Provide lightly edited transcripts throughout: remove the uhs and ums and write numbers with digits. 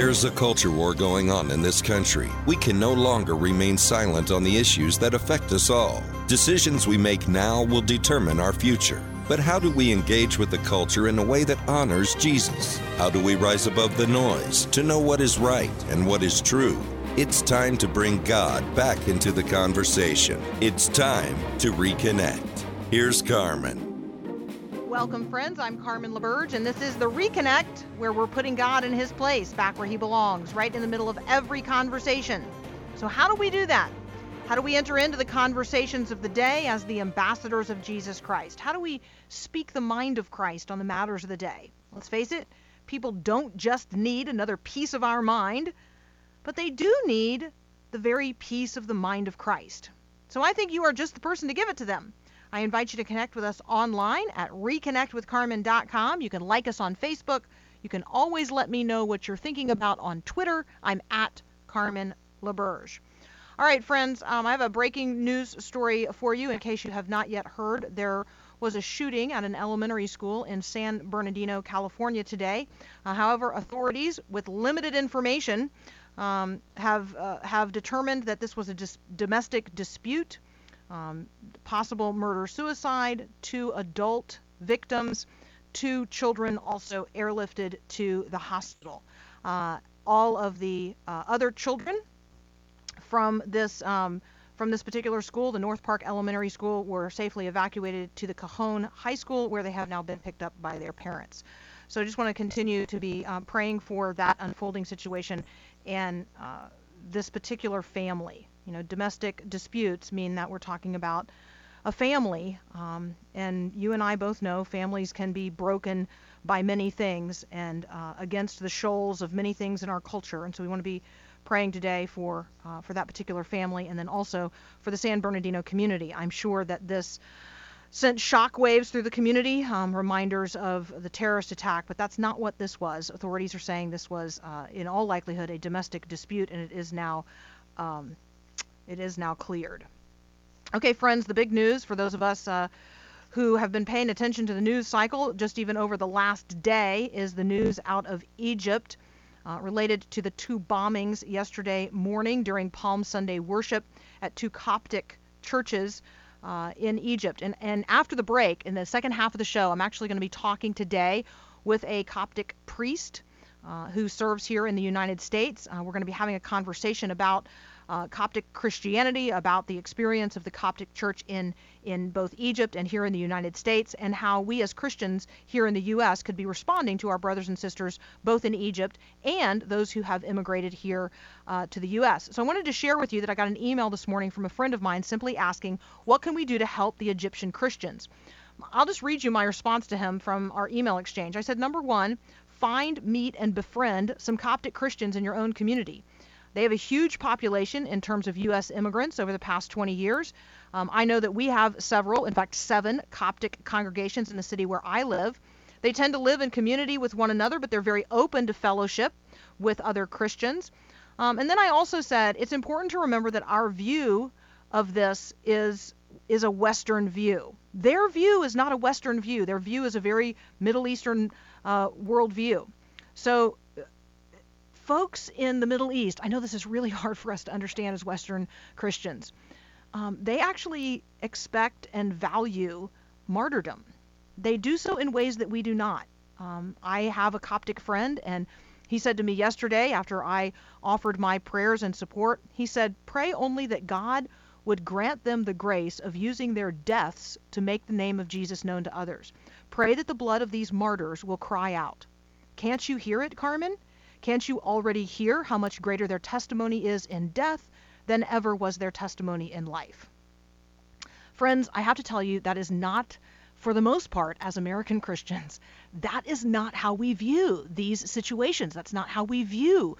There's a culture war going on in this country. We can no longer remain silent on the issues that affect us all. Decisions we make now will determine our future. But how do we engage with the culture in a way that honors Jesus? How do we rise above the noise to know what is right and what is true? It's time to bring God back into the conversation. It's time to reconnect. Here's Carmen. Welcome, friends. I'm Carmen LaBerge, and this is The Reconnect, where we're putting God in his place, back where he belongs, right in the middle of every conversation. So how do we do that? How do we enter into the conversations of the day as the ambassadors of Jesus Christ? How do we speak the mind of Christ on the matters of the day? Let's face it, people don't just need another piece of our mind, but they do need the very piece of the mind of Christ. So I think you are just the person to give it to them. I invite you to connect with us online at reconnectwithcarmen.com. You can like us on Facebook. You can always let me know what you're thinking about on Twitter. I'm at Carmen LaBerge. All right, friends, I have a breaking news story for you in case you have not yet heard. There was a shooting at an elementary school in San Bernardino, California today. However, authorities with limited information have determined that this was a domestic dispute. Possible murder-suicide, 2 adult victims, 2 children also airlifted to the hospital. All of the other children from this particular school, the North Park Elementary School, were safely evacuated to the Cajon High School, where they have now been picked up by their parents. So I just want to continue to be praying for that unfolding situation and this particular family. You know, domestic disputes mean that we're talking about a family, and you and I both know families can be broken by many things and against the shoals of many things in our culture. And so we want to be praying today for that particular family, and then also for the San Bernardino community. I'm sure that this sent shockwaves through the community, reminders of the terrorist attack, but that's not what this was. Authorities are saying this was, in all likelihood, a domestic dispute, and it is now cleared. Okay, friends, the big news for those of us who have been paying attention to the news cycle just even over the last day is the news out of Egypt related to the 2 bombings yesterday morning during Palm Sunday worship at 2 Coptic churches in Egypt. And after the break, in the second half of the show, I'm actually going to be talking today with a Coptic priest who serves here in the United States. We're going to be having a conversation about Coptic Christianity, about the experience of the Coptic Church in both Egypt and here in the United States, and how we as Christians here in the U.S. could be responding to our brothers and sisters both in Egypt and those who have immigrated here to the U.S. So I wanted to share with you that I got an email this morning from a friend of mine simply asking, what can we do to help the Egyptian Christians? I'll just read you my response to him from our email exchange. I said, number 1, find, meet, and befriend some Coptic Christians in your own community. They have a huge population in terms of U.S. immigrants over the past 20 years. I know that we have several, in fact 7 Coptic congregations in the city where I live. They tend to live in community with one another, but they're very open to fellowship with other Christians. And then I also said it's important to remember that our view of this is a Western view. Their view is not a Western view. Their view is a very Middle Eastern worldview. So folks in the Middle East, I know this is really hard for us to understand as Western Christians, they actually expect and value martyrdom. They do so in ways that we do not. I have a Coptic friend, and he said to me yesterday after I offered my prayers and support, he said, pray only that God would grant them the grace of using their deaths to make the name of Jesus known to others. Pray that the blood of these martyrs will cry out. Can't you hear it, Carmen? Can't you already hear how much greater their testimony is in death than ever was their testimony in life? Friends, I have to tell you, that is not, for the most part, as American Christians, that is not how we view these situations. That's not how we view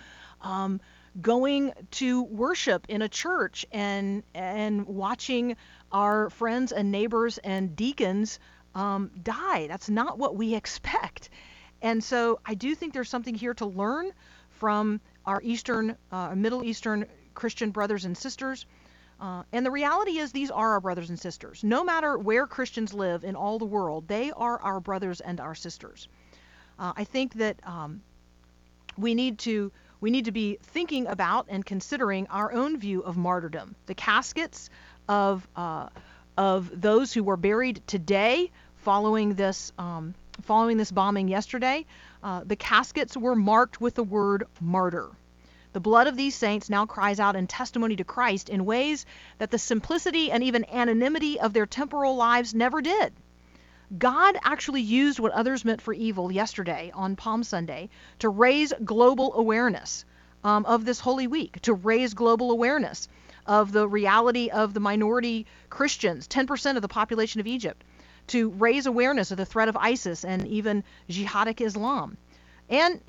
going to worship in a church and watching our friends and neighbors and deacons die. That's not what we expect. And so I do think there's something here to learn from our Middle Eastern Christian brothers and sisters. And the reality is these are our brothers and sisters. No matter where Christians live in all the world, they are our brothers and our sisters. I think that we need to we need to be thinking about and considering our own view of martyrdom. The caskets of those who were buried today following this bombing yesterday, the caskets were marked with the word martyr. The blood of these saints now cries out in testimony to Christ in ways that the simplicity and even anonymity of their temporal lives never did. God actually used what others meant for evil yesterday on Palm Sunday to raise global awareness of this Holy Week, to raise global awareness of the reality of the minority Christians, 10% of the population of Egypt, to raise awareness of the threat of ISIS and even jihadic Islam, and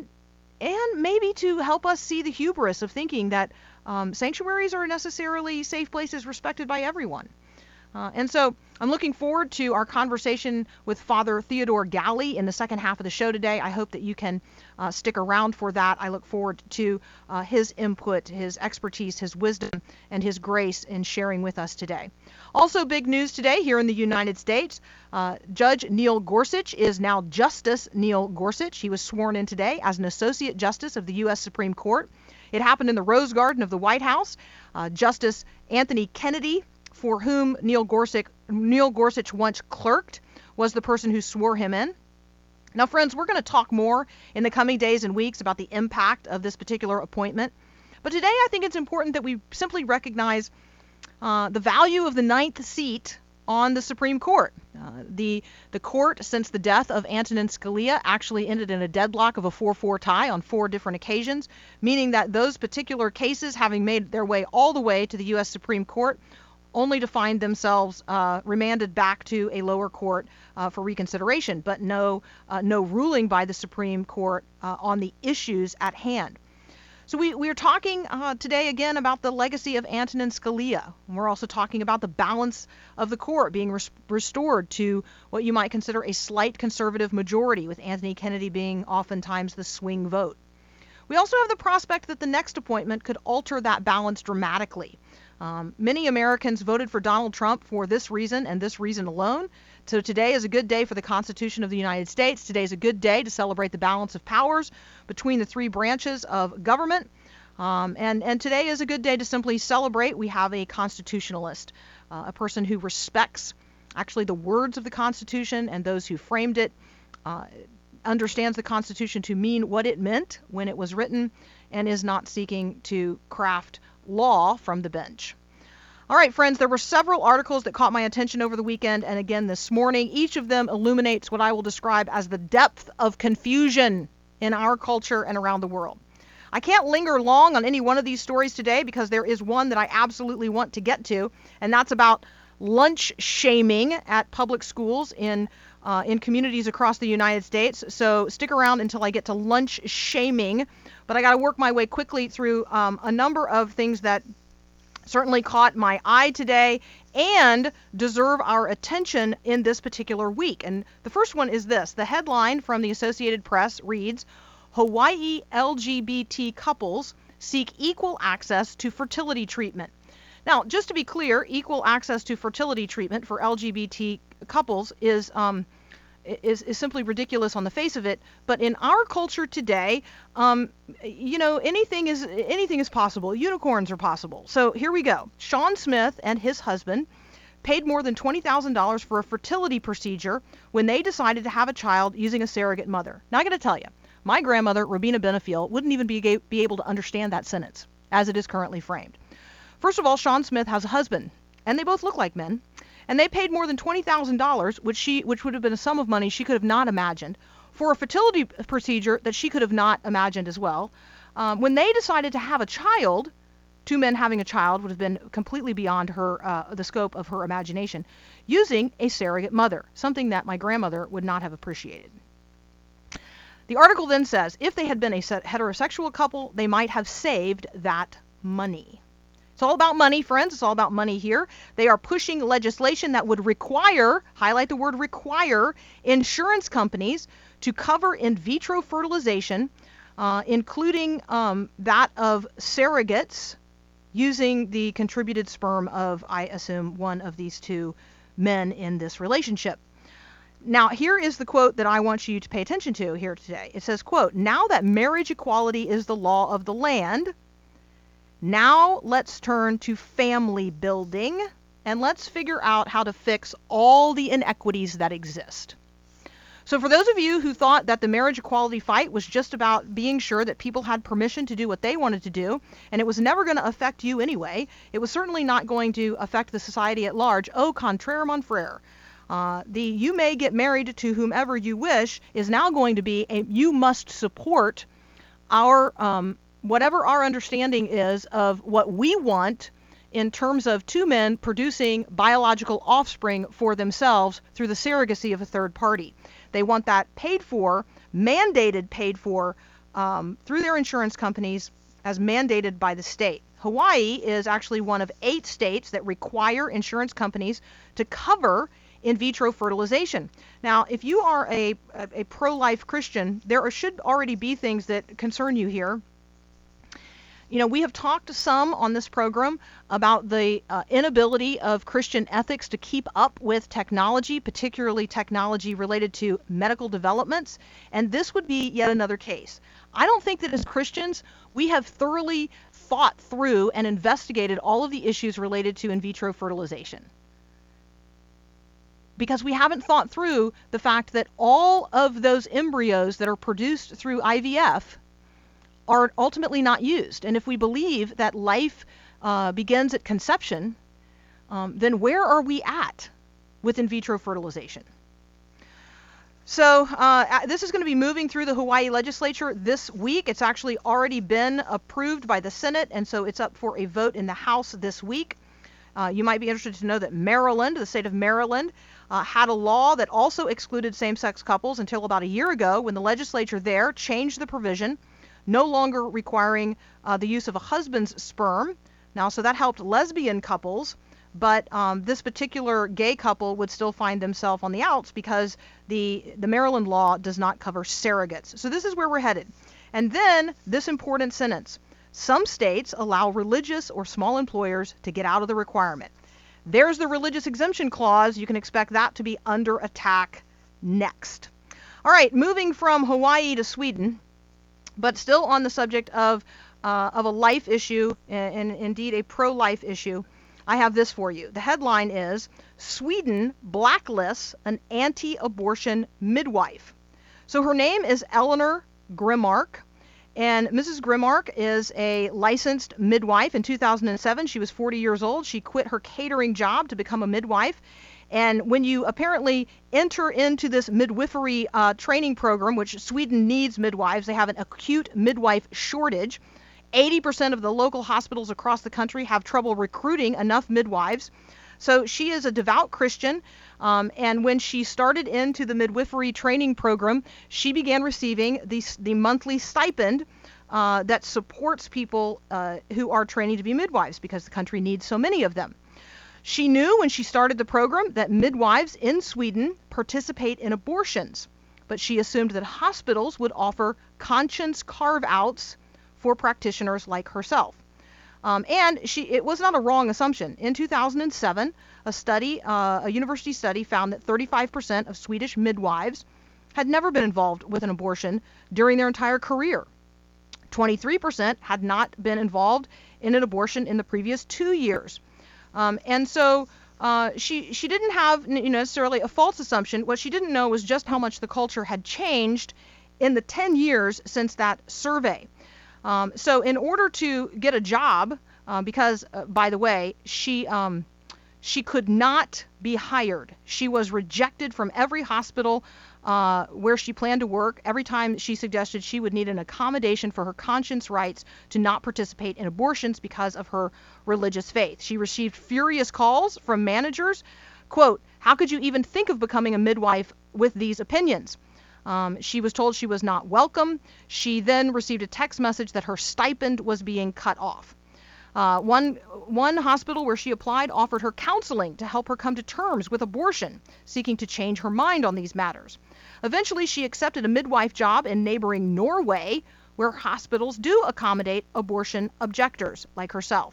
maybe to help us see the hubris of thinking that sanctuaries are necessarily safe places respected by everyone. And so I'm looking forward to our conversation with Father Theodore Galley in the second half of the show today. I hope that you can stick around for that. I look forward to his input, his expertise, his wisdom, and his grace in sharing with us today. Also, big news today here in the United States. Judge Neil Gorsuch is now Justice Neil Gorsuch. He was sworn in today as an Associate Justice of the U.S. Supreme Court. It happened in the Rose Garden of the White House. Justice Anthony Kennedy, for whom Neil Gorsuch once clerked, was the person who swore him in. Now, friends, we're going to talk more in the coming days and weeks about the impact of this particular appointment. But today I think it's important that we simply recognize the value of the ninth seat on the Supreme Court. The court, since the death of Antonin Scalia, actually ended in a deadlock of a 4-4 tie on 4 different occasions, meaning that those particular cases, having made their way all the way to the U.S. Supreme Court, only to find themselves remanded back to a lower court for reconsideration, but no ruling by the Supreme Court on the issues at hand. So we are talking today again about the legacy of Antonin Scalia. We're also talking about the balance of the court being restored to what you might consider a slight conservative majority, with Anthony Kennedy being oftentimes the swing vote. We also have the prospect that the next appointment could alter that balance dramatically. Many Americans voted for Donald Trump for this reason and this reason alone. So today is a good day for the Constitution of the United States. Today is a good day to celebrate the balance of powers between the 3 branches of government. And today is a good day to simply celebrate. We have a constitutionalist, a person who respects actually the words of the Constitution and those who framed it, understands the Constitution to mean what it meant when it was written, and is not seeking to craft law from the bench. All right, friends, there were several articles that caught my attention over the weekend and again this morning. Each of them illuminates what I will describe as the depth of confusion in our culture and around the world. I can't linger long on any one of these stories today because there is one that I absolutely want to get to, and that's about lunch shaming at public schools in communities across the United States. So stick around until I get to lunch shaming. But I got to work my way quickly through a number of things that certainly caught my eye today and deserve our attention in this particular week. And the first one is this. The headline from the Associated Press reads, Hawaii LGBT couples seek equal access to fertility treatment. Now, just to be clear, equal access to fertility treatment for LGBT couples is simply ridiculous on the face of it. But in our culture today, anything is possible. Unicorns are possible. So here we go. Sean Smith and his husband paid more than $20,000 for a fertility procedure when they decided to have a child using a surrogate mother. Now I got to tell you, my grandmother, Robina Benefiel, wouldn't even be able to understand that sentence as it is currently framed. First of all, Sean Smith has a husband, and they both look like men. And they paid more than $20,000, which would have been a sum of money she could have not imagined, for a fertility procedure that she could have not imagined as well. When they decided to have a child, 2 men having a child would have been completely beyond the scope of her imagination, using a surrogate mother, something that my grandmother would not have appreciated. The article then says, if they had been a heterosexual couple, they might have saved that money. It's all about money, friends. It's all about money here. They are pushing legislation that would require, highlight the word require, insurance companies to cover in vitro fertilization, including that of surrogates using the contributed sperm of, I assume, one of these 2 men in this relationship. Now, here is the quote that I want you to pay attention to here today. It says, quote, "Now that marriage equality is the law of the land, now let's turn to family building and let's figure out how to fix all the inequities that exist." So for those of you who thought that the marriage equality fight was just about being sure that people had permission to do what they wanted to do, and it was never going to affect you anyway, it was certainly not going to affect the society at large, au contraire, mon frere. The "you may get married to whomever you wish" is now going to be a "you must support our whatever our understanding is of what we want in terms of two men producing biological offspring for themselves through the surrogacy of a third party." They want that paid for, mandated paid for, through their insurance companies as mandated by the state. Hawaii is actually one of 8 states that require insurance companies to cover in vitro fertilization. Now, if you are a pro-life Christian, there should already be things that concern you here. You know, we have talked some on this program about the inability of Christian ethics to keep up with technology, particularly technology related to medical developments, and this would be yet another case. I don't think that as Christians we have thoroughly thought through and investigated all of the issues related to in vitro fertilization, because we haven't thought through the fact that all of those embryos that are produced through IVF are ultimately not used. And if we believe that life begins at conception, then where are we at with in vitro fertilization? So this is going to be moving through the Hawaii legislature this week. It's actually already been approved by the Senate, and so it's up for a vote in the House this week. You might be interested to know that Maryland, the state of Maryland, had a law that also excluded same-sex couples until about a year ago, when the legislature there changed the provision, no longer requiring the use of a husband's sperm. Now, so that helped lesbian couples, but this particular gay couple would still find themselves on the outs because the Maryland law does not cover surrogates. So this is where we're headed. And then this important sentence: some states allow religious or small employers to get out of the requirement. There's the religious exemption clause. You can expect that to be under attack next. All right, moving from Hawaii to Sweden, but still on the subject of a life issue, and indeed a pro-life issue, I have this for you. The headline is, "Sweden blacklists an anti-abortion midwife." So her name is Eleanor Grimark, and Mrs. Grimark is a licensed midwife. In 2007, she was 40 years old. She quit her catering job to become a midwife. And when you apparently enter into this midwifery training program, which Sweden needs midwives, they have an acute midwife shortage. 80% of the local hospitals across the country have trouble recruiting enough midwives. So she is a devout Christian, and when she started into the midwifery training program, she began receiving the monthly stipend that supports people who are training to be midwives, because the country needs so many of them. She knew when she started the program that midwives in Sweden participate in abortions, but she assumed that hospitals would offer conscience carve-outs for practitioners like herself. And it was not a wrong assumption. In 2007, a university study found that 35% of Swedish midwives had never been involved with an abortion during their entire career. 23% had not been involved in an abortion in the previous 2 years. And so she didn't have necessarily a false assumption. What she didn't know was just how much the culture had changed in the 10 years since that survey. So in order to get a job, because, by the way, she could not be hired. She was rejected from every hospital where she planned to work. Every time she suggested she would need an accommodation for her conscience rights to not participate in abortions because of her religious faith. She received furious calls from managers. Quote, "How could you even think of becoming a midwife with these opinions?" She was told she was not welcome. She then received a text message that her stipend was being cut off. One hospital where she applied offered her counseling to help her come to terms with abortion, seeking to change her mind on these matters. Eventually, she accepted a midwife job in neighboring Norway, where hospitals do accommodate abortion objectors like herself.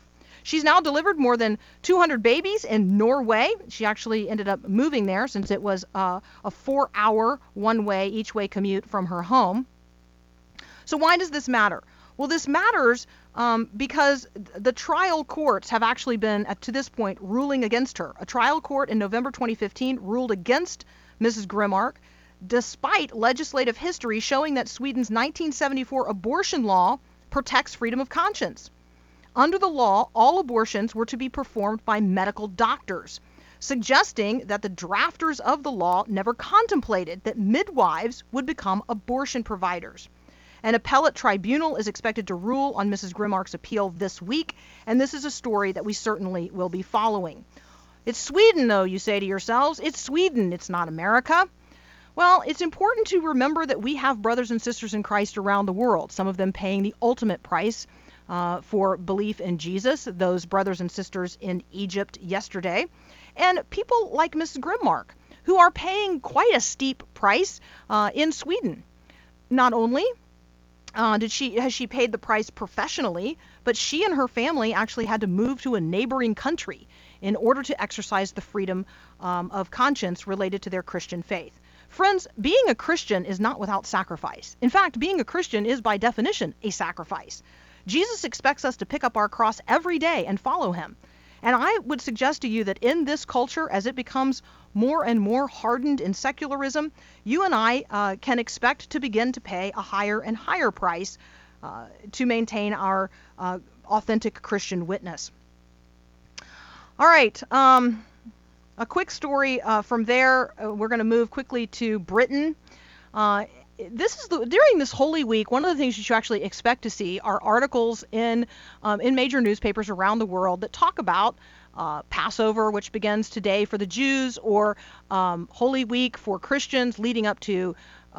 She's now delivered more than 200 babies in Norway. She actually ended up moving there since it was a 4-hour one-way, each-way commute from her home. So why does this matter? Well, this matters because the trial courts have actually been, to this point, ruling against her. A trial court in November 2015 ruled against Mrs. Grimmark, despite legislative history showing that Sweden's 1974 abortion law protects freedom of conscience. Under the law, all abortions were to be performed by medical doctors, suggesting that the drafters of the law never contemplated that midwives would become abortion providers. An appellate tribunal is expected to rule on Mrs. Grimmark's appeal this week, and this is a story that we certainly will be following. It's Sweden, though, you say to yourselves. It's Sweden, it's not America. Well, it's important to remember that we have brothers and sisters in Christ around the world, some of them paying the ultimate price for belief in Jesus, those brothers and sisters in Egypt yesterday, and people like Mrs. Grimmark, who are paying quite a steep price in Sweden. Not only has she paid the price professionally, but she and her family actually had to move to a neighboring country in order to exercise the freedom of conscience related to their Christian faith. Friends, being a Christian is not without sacrifice. In fact, being a Christian is by definition a sacrifice. Jesus expects us to pick up our cross every day and follow him. And I would suggest to you that in this culture, as it becomes more and more hardened in secularism, you and I can expect to begin to pay a higher and higher price to maintain our authentic Christian witness. All right, a quick story from there. We're going to move quickly to Britain. During this Holy Week, one of the things you should actually expect to see are articles in major newspapers around the world that talk about Passover, which begins today for the Jews, or Holy Week for Christians leading up to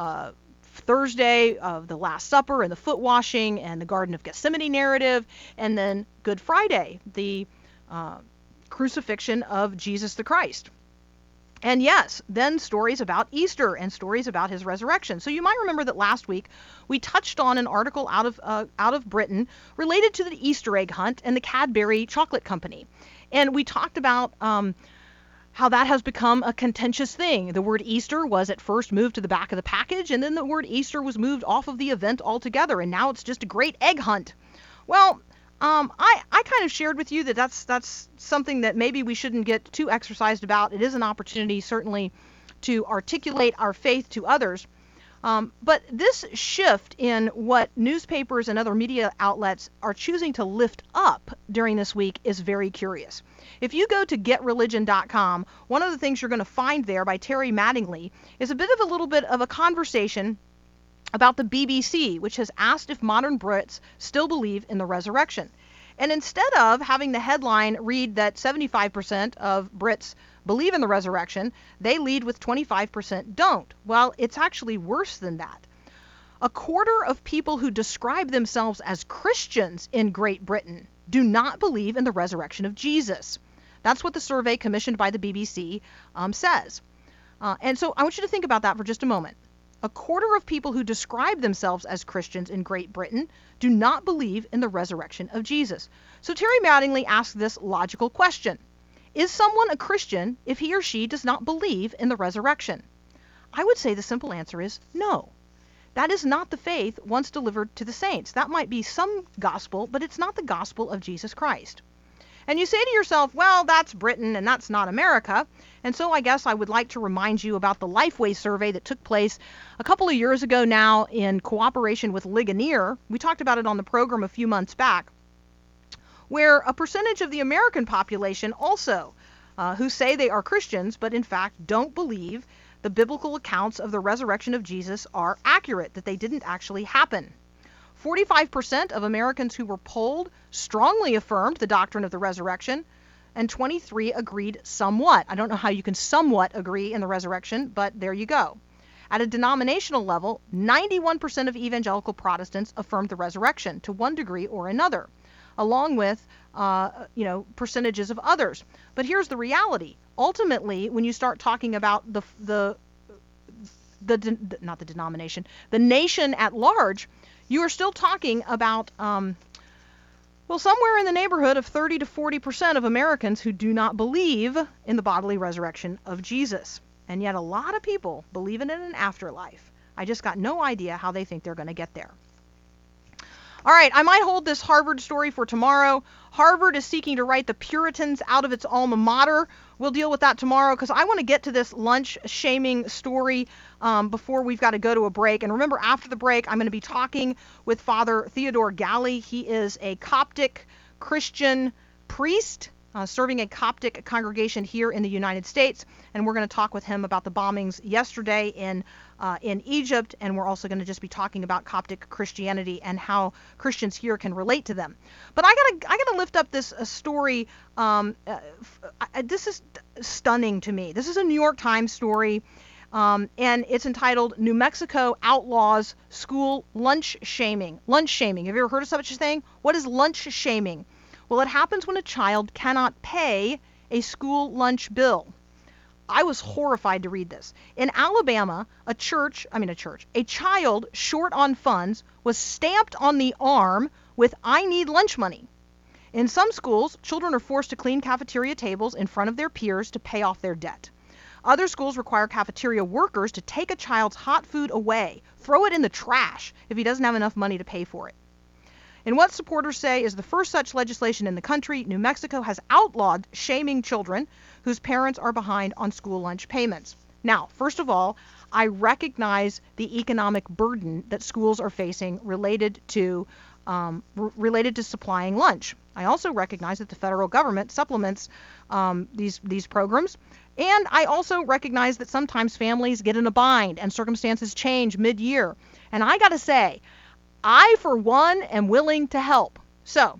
Thursday of the Last Supper and the foot washing and the Garden of Gethsemane narrative, and then Good Friday, the crucifixion of Jesus the Christ. And yes, then stories about Easter and stories about his resurrection. So you might remember that last week we touched on an article out of Britain related to the Easter egg hunt and the Cadbury Chocolate Company. And we talked about how that has become a contentious thing. The word Easter was at first moved to the back of the package, and then the word Easter was moved off of the event altogether, and now it's just a great egg hunt. Well, I kind of shared with you that that's something that maybe we shouldn't get too exercised about. It is an opportunity, certainly, to articulate our faith to others. But this shift in what newspapers and other media outlets are choosing to lift up during this week is very curious. If you go to getreligion.com, one of the things you're going to find there by Terry Mattingly is a little bit of a conversation about the BBC, which has asked if modern Brits still believe in the resurrection. And instead of having the headline read that 75% of Brits believe in the resurrection, they lead with 25% don't. Well, it's actually worse than that. A quarter of people who describe themselves as Christians in Great Britain do not believe in the resurrection of Jesus. That's what the survey commissioned by the BBC says. And so I want you to think about that for just a moment. A quarter of people who describe themselves as Christians in Great Britain do not believe in the resurrection of Jesus. So Terry Mattingly asked this logical question. Is someone a Christian if he or she does not believe in the resurrection? I would say the simple answer is no. That is not the faith once delivered to the saints. That might be some gospel, but it's not the gospel of Jesus Christ. And you say to yourself, well, that's Britain and that's not America. And so I guess I would like to remind you about the Lifeway survey that took place a couple of years ago now in cooperation with Ligonier. We talked about it on the program a few months back, where a percentage of the American population also, who say they are Christians, but in fact don't believe the biblical accounts of the resurrection of Jesus are accurate, that they didn't actually happen. 45% of Americans who were polled strongly affirmed the doctrine of the resurrection, and 23% agreed somewhat. I don't know how you can somewhat agree in the resurrection, but there you go. At a denominational level, 91% of evangelical Protestants affirmed the resurrection to one degree or another, along with percentages of others. But here's the reality. Ultimately, when you start talking about the nation at large, you are still talking about, Well, somewhere in the neighborhood of 30 to 40% of Americans who do not believe in the bodily resurrection of Jesus. And yet a lot of people believe in an afterlife. I just got no idea how they think they're going to get there. All right, I might hold this Harvard story for tomorrow. Harvard is seeking to write the Puritans out of its alma mater. We'll deal with that tomorrow because I want to get to this lunch shaming story before we've got to go to a break. And remember, after the break, I'm going to be talking with Father Theodore Galley. He is a Coptic Christian priest serving a Coptic congregation here in the United States. And we're going to talk with him about the bombings yesterday in Egypt, and we're also going to just be talking about Coptic Christianity and how Christians here can relate to them. But I gotta lift up this story. This is stunning to me. This is a New York Times story, and it's entitled "New Mexico Outlaws School Lunch Shaming." Lunch shaming. Have you ever heard of such a thing? What is lunch shaming? Well, it happens when a child cannot pay a school lunch bill. I was horrified to read this. In Alabama, a child short on funds was stamped on the arm with "I need lunch money." In some schools, children are forced to clean cafeteria tables in front of their peers to pay off their debt. Other schools require cafeteria workers to take a child's hot food away, throw it in the trash if he doesn't have enough money to pay for it. In what supporters say is the first such legislation in the country, New Mexico has outlawed shaming children whose parents are behind on school lunch payments. Now, first of all, I recognize the economic burden that schools are facing related to supplying lunch. I also recognize that the federal government supplements these programs, and I also recognize that sometimes families get in a bind and circumstances change mid-year. And I got to say, I, for one, am willing to help. So,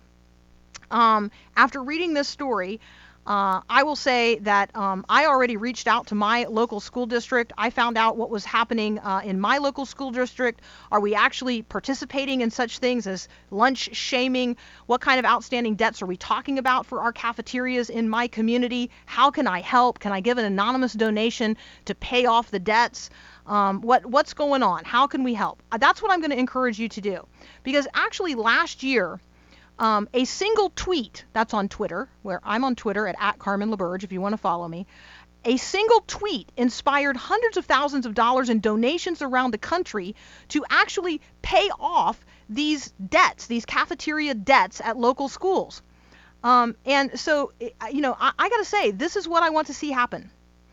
after reading this story, I will say that I already reached out to my local school district. I found out what was happening in my local school district. Are we actually participating in such things as lunch shaming? What kind of outstanding debts are we talking about for our cafeterias in my community? How can I help? Can I give an anonymous donation to pay off the debts? What's going on? How can we help? That's what I'm going to encourage you to do. Because actually last year, a single tweet, that's on Twitter, where I'm on Twitter at Carmen LaBerge if you want to follow me, a single tweet inspired hundreds of thousands of dollars in donations around the country to actually pay off these debts, these cafeteria debts at local schools. And so, I got to say, this is what I want to see happen.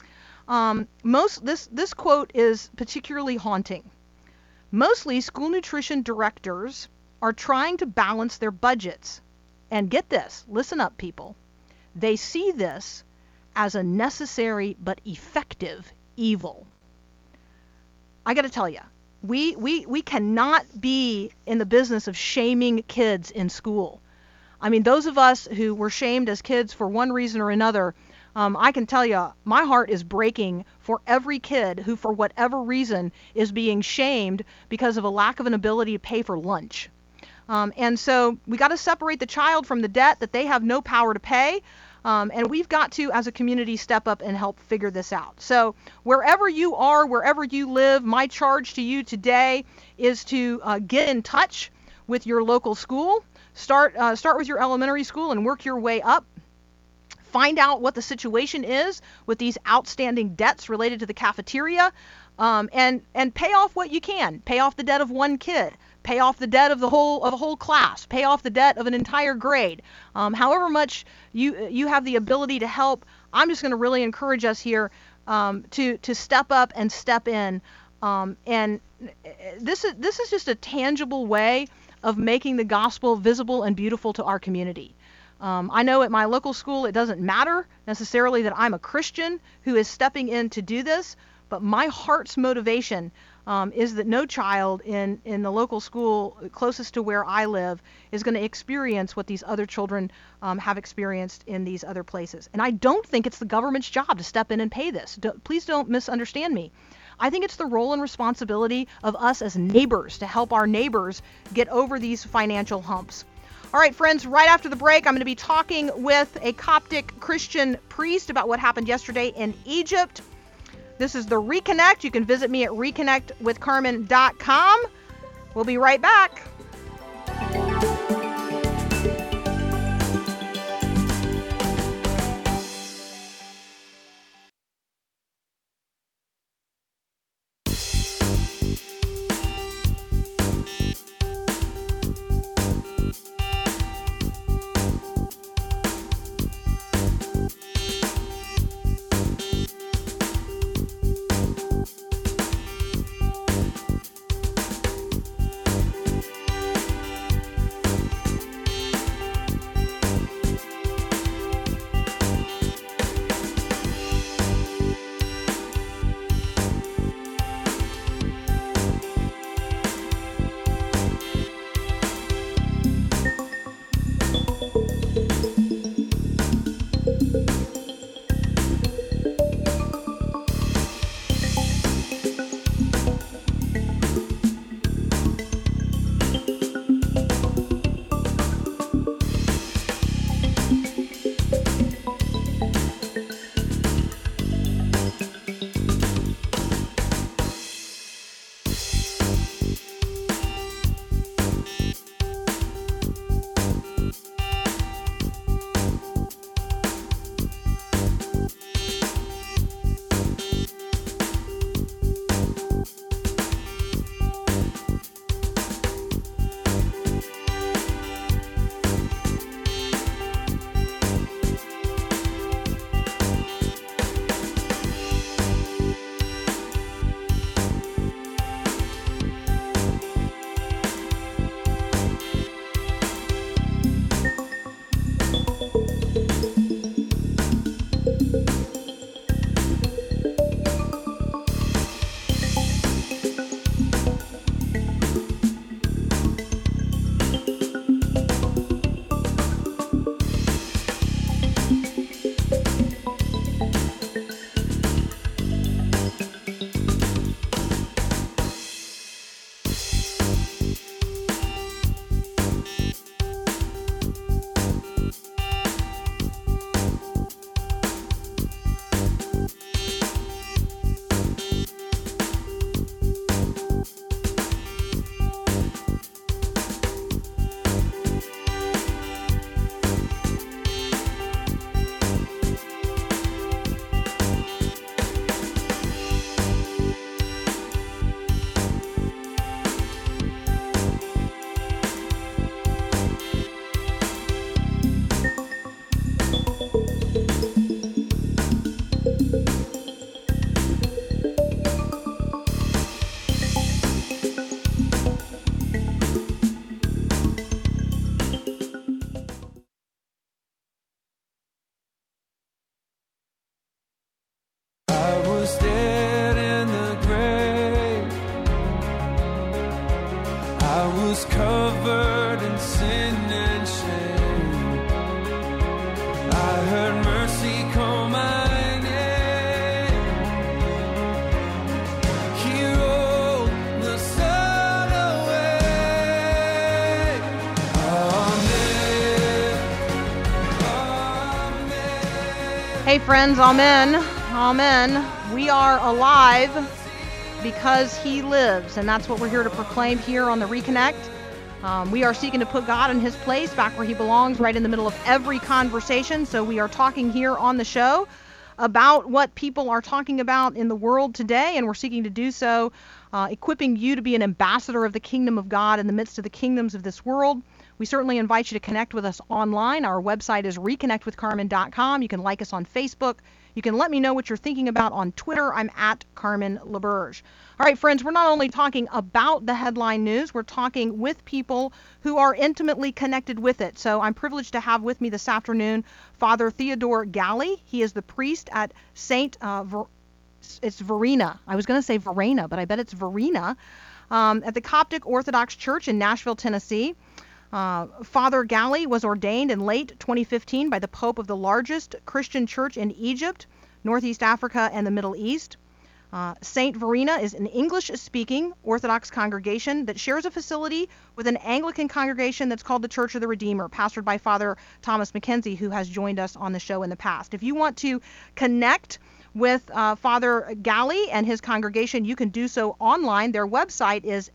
This quote is particularly haunting. Mostly school nutrition directors are trying to balance their budgets. And get this, listen up, people. They see this as a necessary but effective evil. I got to tell you, we cannot be in the business of shaming kids in school. I mean, those of us who were shamed as kids for one reason or another, I can tell you, my heart is breaking for every kid who, for whatever reason, is being shamed because of a lack of an ability to pay for lunch. And so we got to separate the child from the debt that they have no power to pay. And we've got to, as a community, step up and help figure this out. So wherever you are, wherever you live, my charge to you today is to get in touch with your local school. Start with your elementary school and work your way up. Find out what the situation is with these outstanding debts related to the cafeteria, and pay off what you can. Pay off the debt of one kid. Pay off the debt of a whole class. Pay off the debt of an entire grade. However much you have the ability to help, I'm just going to really encourage us here to step up and step in. And this is just a tangible way of making the gospel visible and beautiful to our community. I know at my local school it doesn't matter necessarily that I'm a Christian who is stepping in to do this, but my heart's motivation is that no child in the local school closest to where I live is going to experience what these other children have experienced in these other places. And I don't think it's the government's job to step in and pay this. Please don't misunderstand me. I think it's the role and responsibility of us as neighbors to help our neighbors get over these financial humps. All right, friends, right after the break, I'm going to be talking with a Coptic Christian priest about what happened yesterday in Egypt. This is The Reconnect. You can visit me at reconnectwithcarmen.com. We'll be right back. was covered in sin and shame. I heard mercy call my name. He rolled the sun away. Amen. Amen. Hey friends, amen. Amen. We are alive because he lives, and that's what we're here to proclaim here on the Reconnect. We are seeking to put God in his place, back where he belongs, right in the middle of every conversation. So we are talking here on the show about what people are talking about in the world today, and we're seeking to do so, equipping you to be an ambassador of the kingdom of God in the midst of the kingdoms of this world. We certainly invite you to connect with us online. Our website is reconnectwithcarmen.com. You can like us on Facebook. You can let me know what you're thinking about on Twitter. I'm at Carmen LaBerge. All right, friends, we're not only talking about the headline news, we're talking with people who are intimately connected with it. So I'm privileged to have with me this afternoon Father Theodore Galli. He is the priest at it's Verena. I was going to say Verena, but I bet it's Verena, at the Coptic Orthodox Church in Nashville, Tennessee. Father Galli was ordained in late 2015 by the Pope of the largest Christian church in Egypt, Northeast Africa, and the Middle East. St. Verena is an English-speaking Orthodox congregation that shares a facility with an Anglican congregation that's called the Church of the Redeemer, pastored by Father Thomas McKenzie, who has joined us on the show in the past. If you want to connect with Father Galli and his congregation, you can do so online. Their website is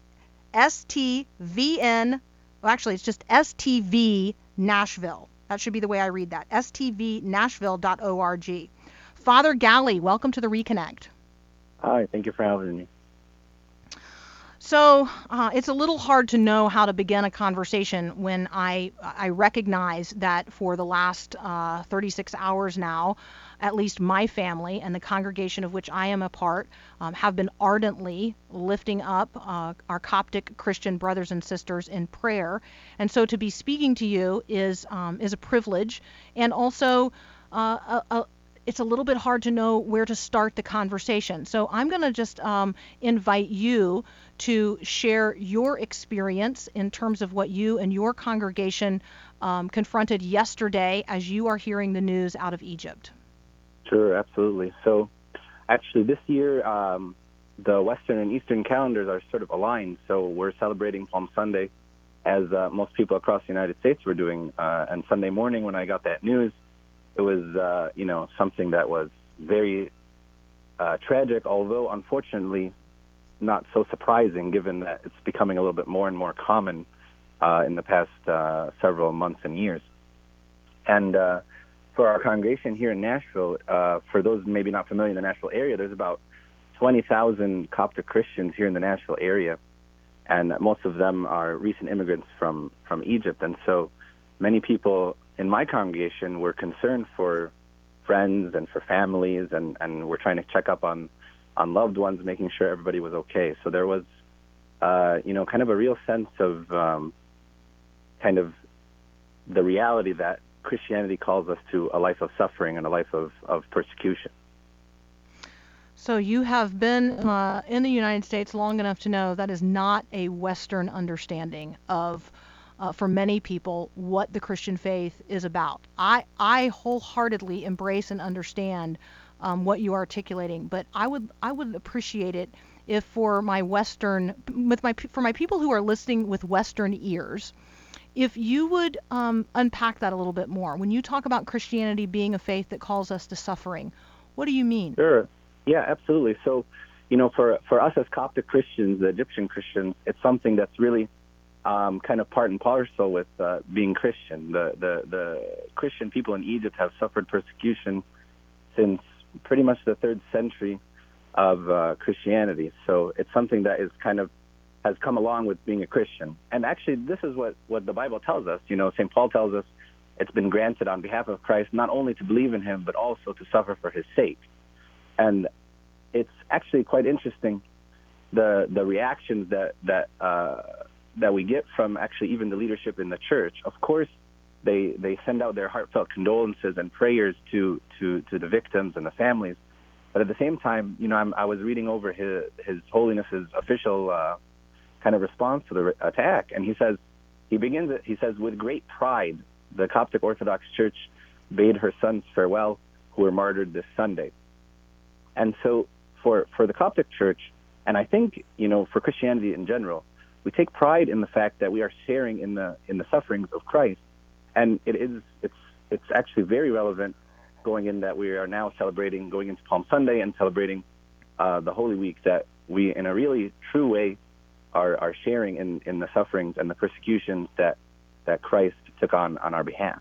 STVN. Well, actually, it's just STV Nashville. That should be the way I read that. STVNashville.org. Father Galli, welcome to the Reconnect. Hi, thank you for having me. So it's a little hard to know how to begin a conversation when I recognize that for the last 36 hours now, at least my family and the congregation of which I am a part have been ardently lifting up our Coptic Christian brothers and sisters in prayer. And so to be speaking to you is a privilege, and also it's a little bit hard to know where to start the conversation. So I'm going to just invite you to share your experience in terms of what you and your congregation confronted yesterday as you are hearing the news out of Egypt. Sure, absolutely. So actually this year, the Western and Eastern calendars are sort of aligned. So we're celebrating Palm Sunday as most people across the United States were doing. And Sunday morning when I got that news, it was, something that was very tragic, although unfortunately not so surprising, given that it's becoming a little bit more and more common in the past several months and years. And for our congregation here in Nashville, for those maybe not familiar in the Nashville area, there's about 20,000 Coptic Christians here in the Nashville area, and most of them are recent immigrants from Egypt. And so many people in my congregation were concerned for friends and for families, and we're trying to check up on loved ones, making sure everybody was okay. So there was, kind of a real sense of kind of the reality that Christianity calls us to a life of suffering and a life of persecution. So you have been in the United States long enough to know that is not a Western understanding of, for many people, what the Christian faith is about. I wholeheartedly embrace and understand what you are articulating, but I would appreciate it if for my people who are listening with Western ears, if you would unpack that a little bit more. When you talk about Christianity being a faith that calls us to suffering, what do you mean? Sure. Yeah, absolutely. So, for us as Coptic Christians, the Egyptian Christians, it's something that's really kind of part and parcel with being Christian. The Christian people in Egypt have suffered persecution since pretty much the 3rd century of Christianity. So it's something that is kind of has come along with being a Christian. And actually, this is what the Bible tells us. St. Paul tells us it's been granted on behalf of Christ not only to believe in him, but also to suffer for his sake. And it's actually quite interesting, the reactions that we get from actually even the leadership in the church. Of course, they send out their heartfelt condolences and prayers to the victims and the families. But at the same time, I was reading over His Holiness's official kind of response to the attack, and he says, with great pride, the Coptic Orthodox Church bade her sons farewell who were martyred this Sunday. And so for the Coptic Church, and I think, for Christianity in general, we take pride in the fact that we are sharing in the sufferings of Christ. And it's actually very relevant going in that we are now celebrating, going into Palm Sunday and celebrating the Holy Week, that we, in a really true way, are sharing in the sufferings and the persecutions that Christ took on our behalf.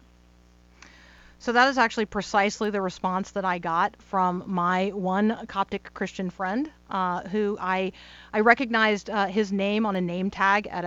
So that is actually precisely the response that I got from my one Coptic Christian friend, who I recognized his name on a name tag at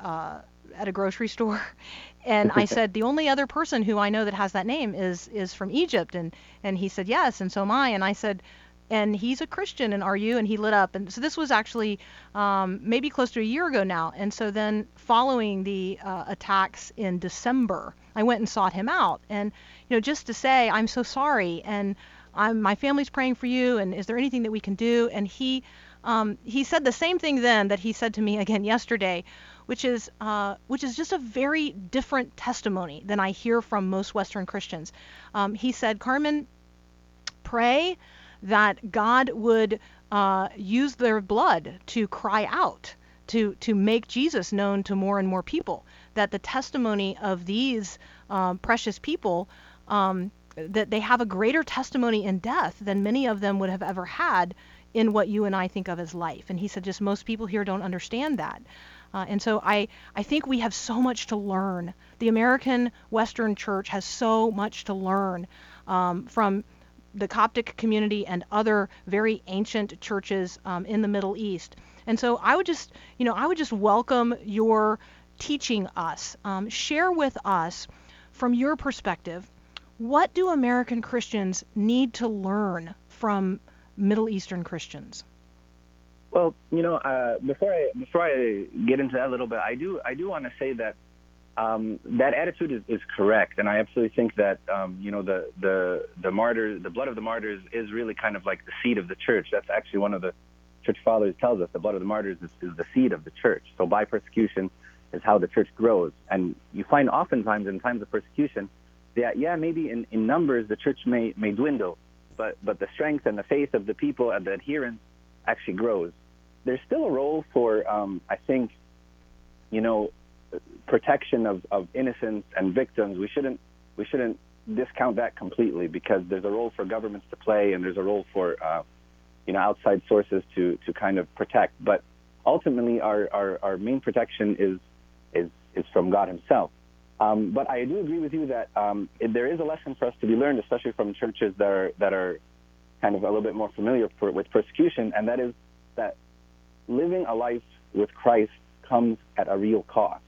a grocery store, and I said, the only other person who I know that has that name is from Egypt, and he said yes, and so am I, and I said, and he's a Christian, and are you? And he lit up. And so this was actually maybe close to a year ago now. And so then following the attacks in December, I went and sought him out. And, just to say, I'm so sorry. And my family's praying for you. And is there anything that we can do? And he said the same thing then that he said to me again yesterday, which is just a very different testimony than I hear from most Western Christians. He said, Carmen, pray that God would use their blood to cry out, to make Jesus known to more and more people, that the testimony of these precious people, that they have a greater testimony in death than many of them would have ever had in what you and I think of as life. And he said just most people here don't understand that. And so I think we have so much to learn. The American Western Church has so much to learn from the Coptic community and other very ancient churches in the Middle East. And so I would just welcome your teaching us. Share with us, from your perspective, what do American Christians need to learn from Middle Eastern Christians? Well, before I get into that a little bit, I do want to say that that attitude is correct, and I absolutely think that the martyrs, the blood of the martyrs, is really kind of like the seed of the church. That's actually one of the church fathers tells us. The blood of the martyrs is the seed of the church. So by persecution is how the church grows, and you find oftentimes in times of persecution that maybe in numbers the church may dwindle, but the strength and the faith of the people and the adherence actually grows. There's still a role for I think protection of innocents and victims. We shouldn't discount that completely, because there's a role for governments to play, and there's a role for outside sources to kind of protect. But ultimately, our main protection is from God Himself. But I do agree with you that there is a lesson for us to be learned, especially from churches that are kind of a little bit more familiar with persecution, and that is that living a life with Christ comes at a real cost.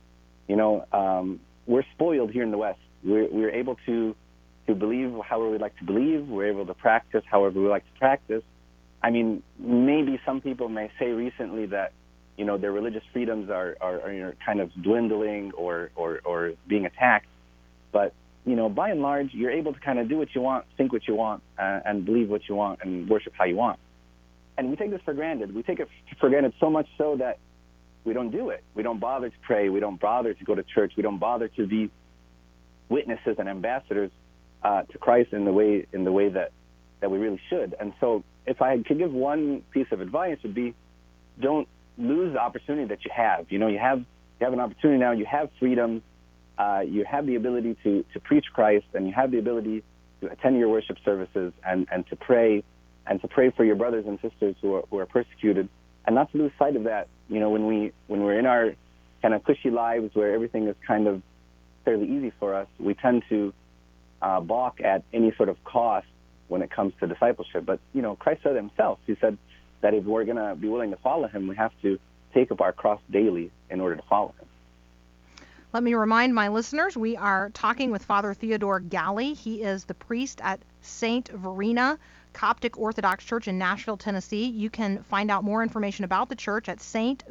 We're spoiled here in the West. We're able to believe however we like to believe. We're able to practice however we like to practice. I mean, maybe some people may say recently that their religious freedoms are kind of dwindling or being attacked, but by and large, you're able to kind of do what you want, think what you want, and believe what you want, and worship how you want. And we take this for granted. We take it for granted so much so that we don't do it. We don't bother to pray. We don't bother to go to church. We don't bother to be witnesses and ambassadors to Christ in the way that we really should. And so, if I could give one piece of advice, it would be, don't lose the opportunity that you have. You have an opportunity now. You have freedom. You have the ability to preach Christ, and you have the ability to attend your worship services and to pray for your brothers and sisters who are persecuted, and not to lose sight of that. When we're in our kind of cushy lives where everything is kind of fairly easy for us, we tend to balk at any sort of cost when it comes to discipleship. But Christ said Himself. He said that if we're going to be willing to follow Him, we have to take up our cross daily in order to follow Him. Let me remind my listeners, we are talking with Father Theodore Galley. He is the priest at St. Verena Coptic Orthodox Church in Nashville, Tennessee. You can find out more information about the church at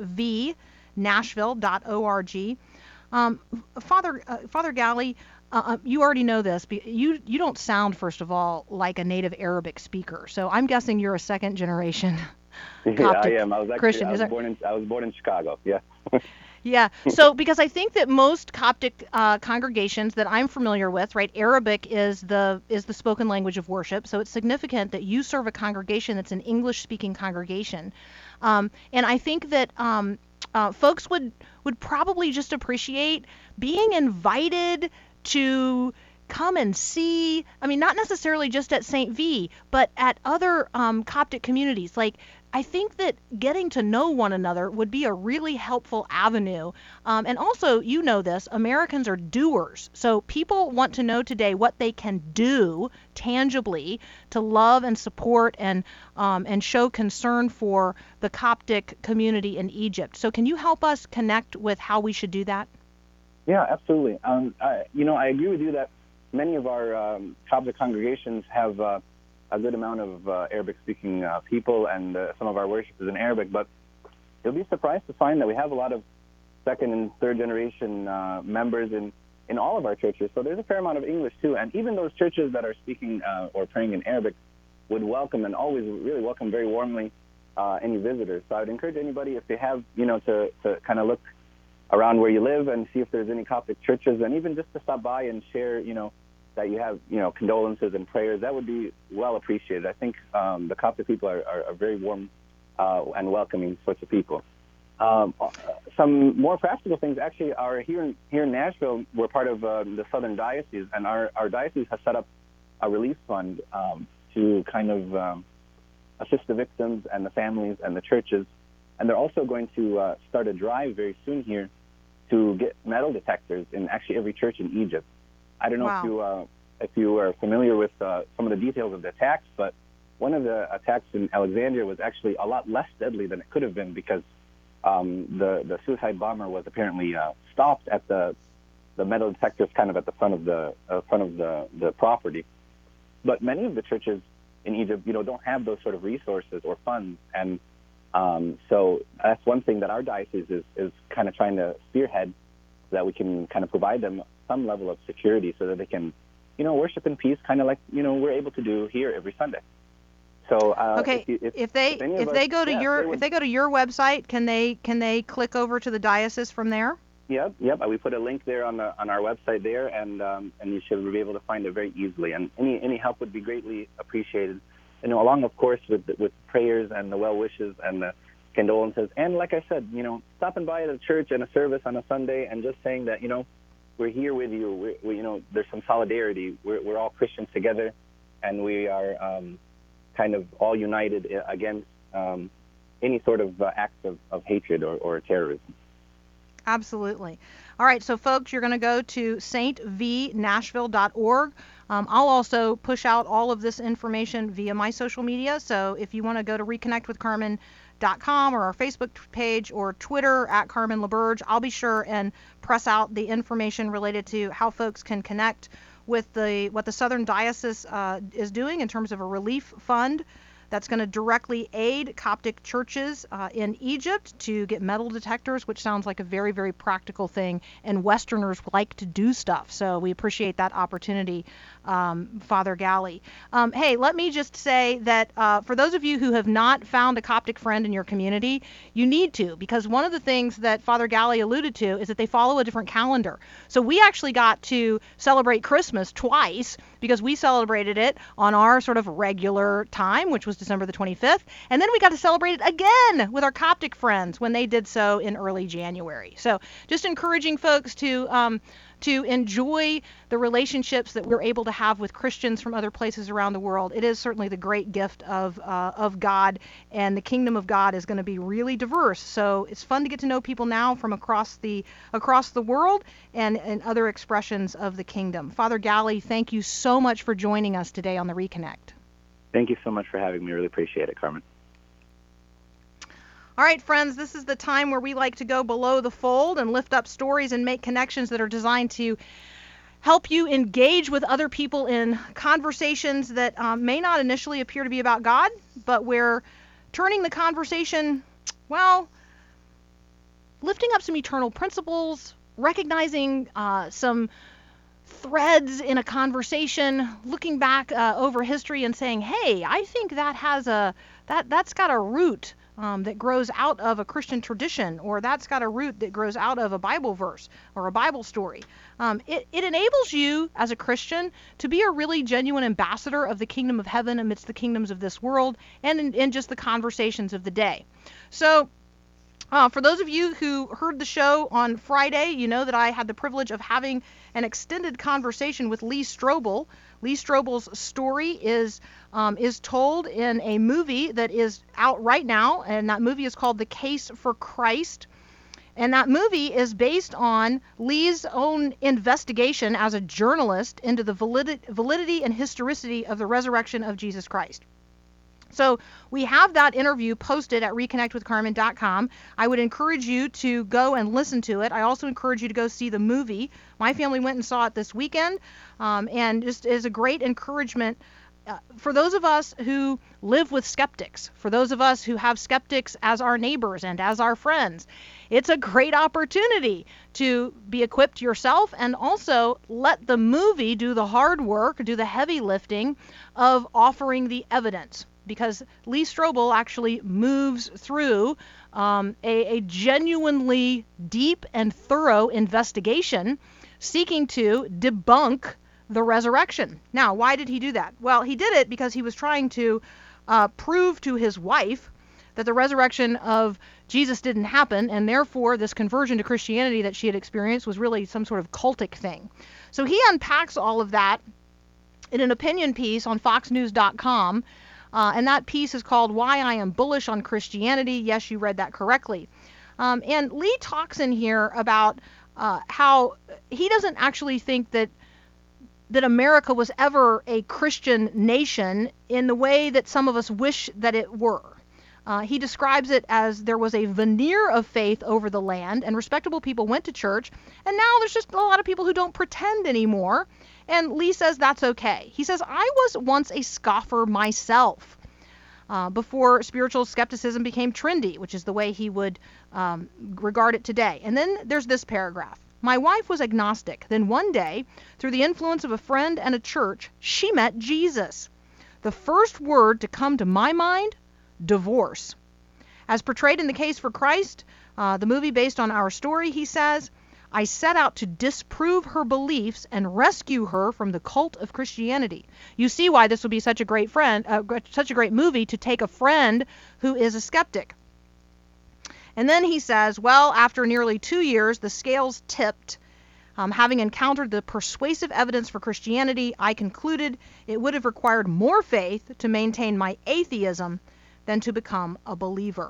stnashville.org. Father Galley, you already know this, but you don't sound, first of all, like a native Arabic speaker. So I'm guessing you're a second generation Coptic I am. I was Christian. I was born in Chicago. Yeah. Yeah. So because I think that most Coptic congregations that I'm familiar with, right, Arabic is the spoken language of worship. So it's significant that you serve a congregation that's an English-speaking congregation, and I think that folks would probably just appreciate being invited to come and see. I mean, not necessarily just at St. V, but at other Coptic communities. Like, I think that getting to know one another would be a really helpful avenue. And also, this, Americans are doers. So people want to know today what they can do tangibly to love and support and show concern for the Coptic community in Egypt. So can you help us connect with how we should do that? Yeah, absolutely. I agree with you that many of our Coptic congregations have a good amount of Arabic-speaking people, and some of our worship is in Arabic, but you'll be surprised to find that we have a lot of second and third generation members in all of our churches. So there's a fair amount of English too, and even those churches that are speaking or praying in Arabic would welcome and always really welcome very warmly any visitors. So I would encourage anybody, if they have, to kind of look around where you live and see if there's any Coptic churches, and even just to stop by and share, that you have, condolences and prayers. That would be well appreciated. I think the Coptic people are very warm and welcoming sorts of people. Some more practical things actually are here in Nashville. We're part of the Southern Diocese, and our diocese has set up a relief fund to kind of assist the victims and the families and the churches. And they're also going to start a drive very soon here to get metal detectors in actually every church in Egypt. I don't know if you are familiar with some of the details of the attacks, but one of the attacks in Alexandria was actually a lot less deadly than it could have been because the suicide bomber was apparently stopped at the metal detectors kind of at the front of the property. But many of the churches in Egypt, don't have those sort of resources or funds, and so that's one thing that our diocese is kind of trying to spearhead, so that we can kind of provide them some level of security so that they can, worship in peace, kind of like we're able to do here every Sunday. So okay, if they go to your website, can they click over to the diocese from there? Yep. We put a link there on our website there, and you should be able to find it very easily. And any help would be greatly appreciated. Along, of course, with prayers and the well wishes and the condolences. And like I said, stopping by the church and a service on a Sunday and just saying that we're here with you. We there's some solidarity. We're all Christians together, and we are kind of all united against any sort of acts of hatred or terrorism. Absolutely. All right, so folks, you're going to go to stvnashville.org. I'll also push out all of this information via my social media. So if you want to go to reconnectwithcarmen.com or our Facebook page or Twitter at Carmen LaBerge, I'll be sure and press out the information related to how folks can connect with what the Southern Diocese is doing in terms of a relief fund that's going to directly aid Coptic churches in Egypt to get metal detectors, which sounds like a very, very practical thing, and Westerners like to do stuff. So we appreciate that opportunity, Father Galli. Hey, let me just say that for those of you who have not found a Coptic friend in your community, you need to, because one of the things that Father Galli alluded to is that they follow a different calendar. So we actually got to celebrate Christmas twice because we celebrated it on our sort of regular time, which was December the 25th, and then we got to celebrate it again with our Coptic friends when they did so in early January. So just encouraging folks to enjoy the relationships that we're able to have with Christians from other places around the world. It is certainly the great gift of God, and the kingdom of God is going to be really diverse. So it's fun to get to know people now from across the world and other expressions of the kingdom. Father Galli, thank you so much for joining us today on the Reconnect. Thank you so much for having me. Really appreciate it, Carmen. All right, friends, this is the time where we like to go below the fold and lift up stories and make connections that are designed to help you engage with other people in conversations that may not initially appear to be about God, but we're turning the conversation, lifting up some eternal principles, recognizing some threads in a conversation, looking back over history and saying, hey, I think that's got a root that grows out of a Christian tradition, or that's got a root that grows out of a Bible verse or a Bible story. It enables you as a Christian to be a really genuine ambassador of the kingdom of heaven amidst the kingdoms of this world and in just the conversations of the day. So for those of you who heard the show on Friday, you know that I had the privilege of having an extended conversation with Lee Strobel. Lee Strobel's story is told in a movie that is out right now, and that movie is called The Case for Christ. And that movie is based on Lee's own investigation as a journalist into the validity and historicity of the resurrection of Jesus Christ. So we have that interview posted at reconnectwithcarmen.com. I would encourage you to go and listen to it. I also encourage you to go see the movie. My family went and saw it this weekend, and just is a great encouragement for those of us who live with skeptics, for those of us who have skeptics as our neighbors and as our friends. It's a great opportunity to be equipped yourself and also let the movie do the hard work, do the heavy lifting of offering the evidence. Because Lee Strobel actually moves through a genuinely deep and thorough investigation seeking to debunk the resurrection. Now, why did he do that? Well, he did it because he was trying to prove to his wife that the resurrection of Jesus didn't happen, and therefore this conversion to Christianity that she had experienced was really some sort of cultic thing. So he unpacks all of that in an opinion piece on foxnews.com. And that piece is called Why I Am Bullish on Christianity. Yes, you read that correctly. And Lee talks in here about how he doesn't actually think that that America was ever a Christian nation in the way that some of us wish that it were. He describes it as there was a veneer of faith over the land, and respectable people went to church, and now there's just a lot of people who don't pretend anymore, and Lee says that's okay. He says, I was once a scoffer myself, before spiritual skepticism became trendy, which is the way he would regard it today. And then there's this paragraph. My wife was agnostic. Then one day, through the influence of a friend and a church, she met Jesus. The first word to come to my mind, divorce. As portrayed in The Case for Christ, the movie based on our story, he says, I set out to disprove her beliefs and rescue her from the cult of Christianity. You see why this would be such a great such a great movie to take a friend who is a skeptic. And then he says, well, after nearly 2 years, the scales tipped. Having encountered the persuasive evidence for Christianity, I concluded it would have required more faith to maintain my atheism than to become a believer.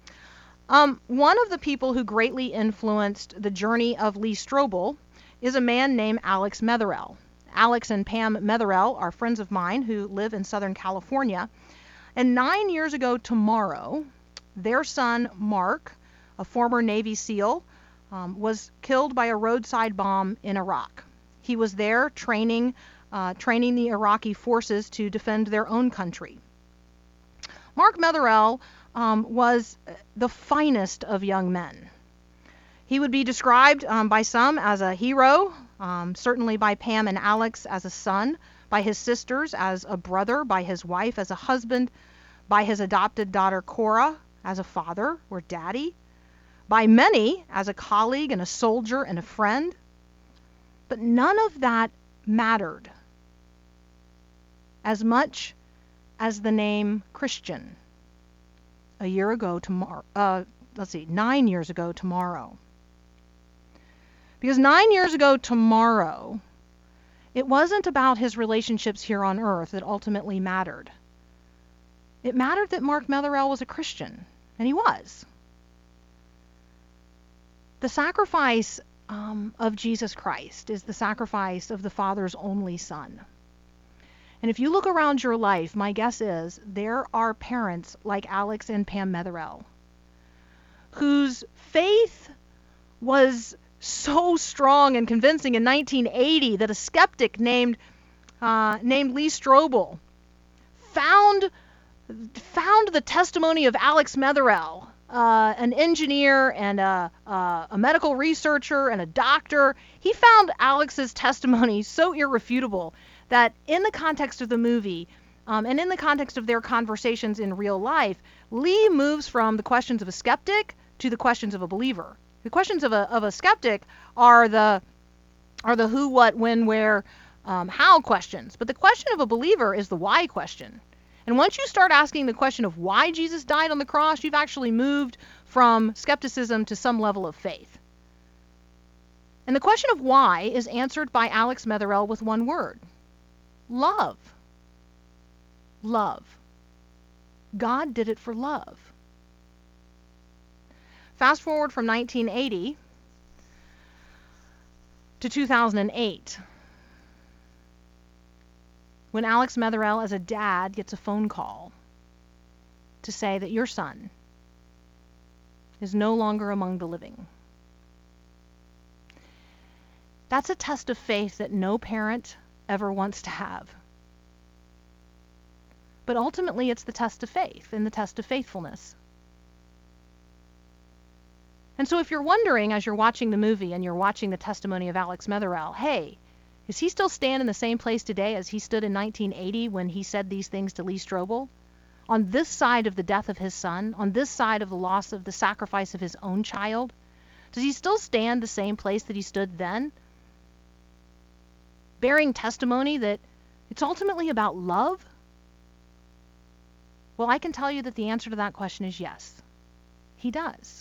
One of the people who greatly influenced the journey of Lee Strobel is a man named Alex Metherell. Alex and Pam Metherell are friends of mine who live in Southern California. And 9 years ago tomorrow, their son, Mark, a former Navy SEAL, was killed by a roadside bomb in Iraq. He was there training the Iraqi forces to defend their own country. Mark Metherell was the finest of young men. He would be described by some as a hero, certainly by Pam and Alex as a son, by his sisters as a brother, by his wife as a husband, by his adopted daughter Cora as a father or daddy, by many as a colleague and a soldier and a friend. But none of that mattered as much as the name Christian. 9 years ago tomorrow. Because 9 years ago tomorrow, it wasn't about his relationships here on earth that ultimately mattered. It mattered that Mark Metherell was a Christian, and he was. The sacrifice of Jesus Christ is the sacrifice of the Father's only Son. And if you look around your life, my guess is there are parents like Alex and Pam Metherell whose faith was so strong and convincing in 1980 that a skeptic named Lee Strobel found the testimony of Alex Metherell, an engineer and a medical researcher and a doctor. He found Alex's testimony so irrefutable that in the context of the movie and in the context of their conversations in real life, Lee moves from the questions of a skeptic to the questions of a believer. The questions of a skeptic are the who, what, when, where, how questions. But the question of a believer is the why question. And once you start asking the question of why Jesus died on the cross, you've actually moved from skepticism to some level of faith. And the question of why is answered by Alex Metherell with one word. Love. Love. God did it for love. Fast forward from 1980 to 2008, when Alex Metherell, as a dad, gets a phone call to say that your son is no longer among the living. That's a test of faith that no parent ever wants to have. But ultimately, it's the test of faith and the test of faithfulness. And so if you're wondering, as you're watching the movie and you're watching the testimony of Alex Metherell, hey, is he still standing in the same place today as he stood in 1980 when he said these things to Lee Strobel? On this side of the death of his son, on this side of the loss of the sacrifice of his own child, does he still stand the same place that he stood then? Bearing testimony that it's ultimately about love? Well, I can tell you that the answer to that question is yes. He does.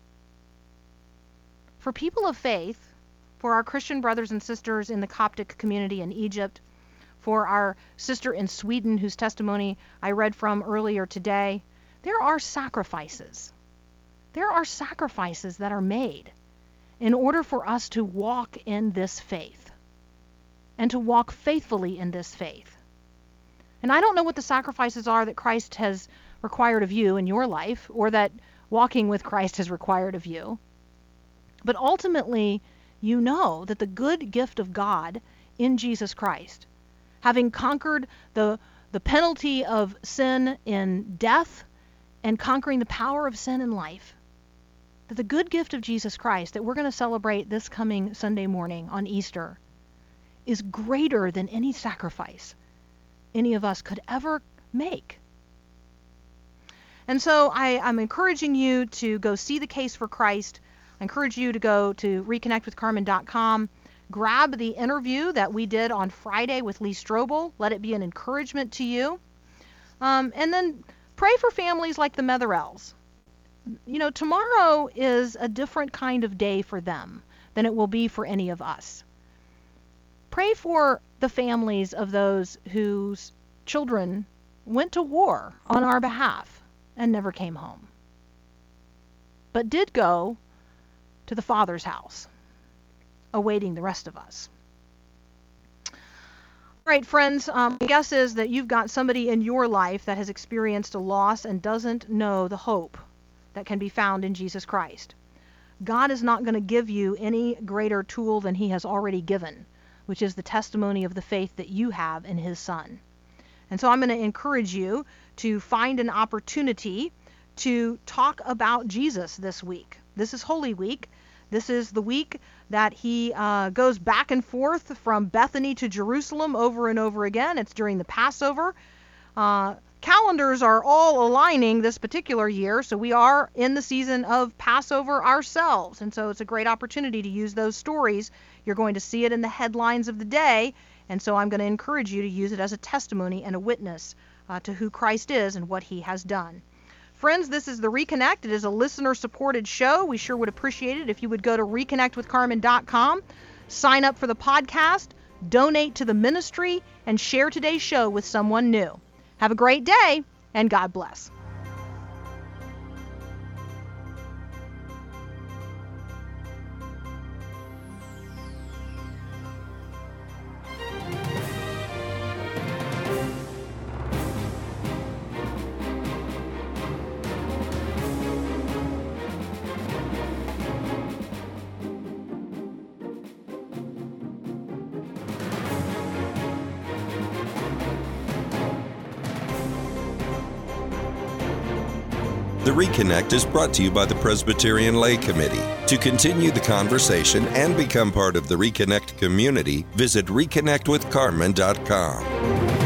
For people of faith, for our Christian brothers and sisters in the Coptic community in Egypt, for our sister in Sweden whose testimony I read from earlier today, there are sacrifices. There are sacrifices that are made in order for us to walk in this faith. and to walk faithfully in this faith. And I don't know what the sacrifices are that Christ has required of you in your life, or that walking with Christ has required of you. But ultimately, you know that the good gift of God in Jesus Christ, having conquered the penalty of sin in death and conquering the power of sin in life, that the good gift of Jesus Christ that we're going to celebrate this coming Sunday morning on Easter is greater than any sacrifice any of us could ever make. And so I'm encouraging you to go see the case for Christ. I encourage you to go to reconnectwithcarmen.com, grab the interview that we did on Friday with Lee Strobel. Let it be an encouragement to you. And then pray for families like the Metherells. You know, tomorrow is a different kind of day for them than it will be for any of us. Pray for the families of those whose children went to war on our behalf and never came home, but did go to the Father's house, awaiting the rest of us. All right, friends, my guess is that you've got somebody in your life that has experienced a loss and doesn't know the hope that can be found in Jesus Christ. God is not going to give you any greater tool than he has already given, which is the testimony of the faith that you have in his Son. And so I'm going to encourage you to find an opportunity to talk about Jesus this week. This is Holy Week. This is the week that he goes back and forth from Bethany to Jerusalem over and over again. It's during the Passover. Calendars are all aligning this particular year, so we are in the season of Passover ourselves. And so it's a great opportunity to use those stories. You're going to see it in the headlines of the day, and so I'm going to encourage you to use it as a testimony and a witness to who Christ is and what he has done. Friends, this is The Reconnect. It is a listener-supported show. We sure would appreciate it if you would go to reconnectwithcarmen.com, sign up for the podcast, donate to the ministry, and share today's show with someone new. Have a great day, and God bless. The Reconnect is brought to you by the Presbyterian Lay Committee. To continue the conversation and become part of the Reconnect community, visit reconnectwithcarmen.com.